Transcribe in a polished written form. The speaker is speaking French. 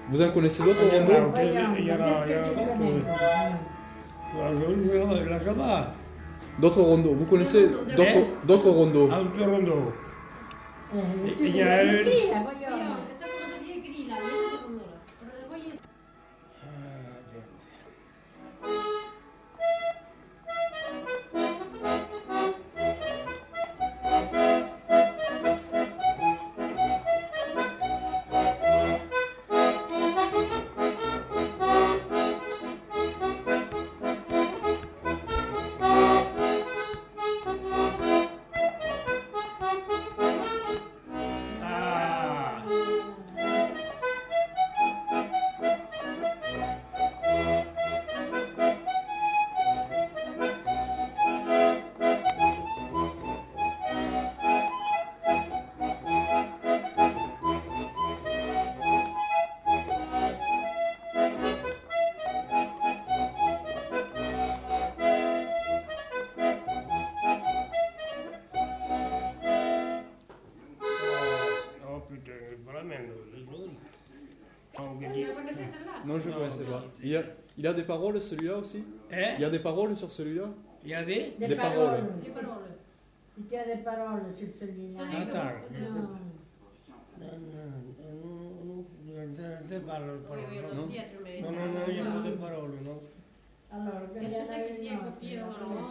Vous en connaissez d'autres Il y en rondeaux? a, il y en a, il y en a d'autres. La Java, D'autres rondeaux. Vous connaissez d'autres rondeaux? altro rondo. Tu Il y a la un- mattina, voglio. Esa cosa via grilla, io secondo la. Poi Ah, oh putain, veramente, la connaissez celle-là? Non, je ne connaissais pas. Il a des paroles celui-là aussi? Eh? Il y a des paroles sur celui-là? Il y a des? Des paroles. Le parole. Si tu as des paroles sur celui-là. Celui che Attends. Non. Non te parlo, Oui, oui, no? non, dietro, mais. No, no, no, io ho delle parole, no? Allora, Est-ce que c'est que si è copié, alors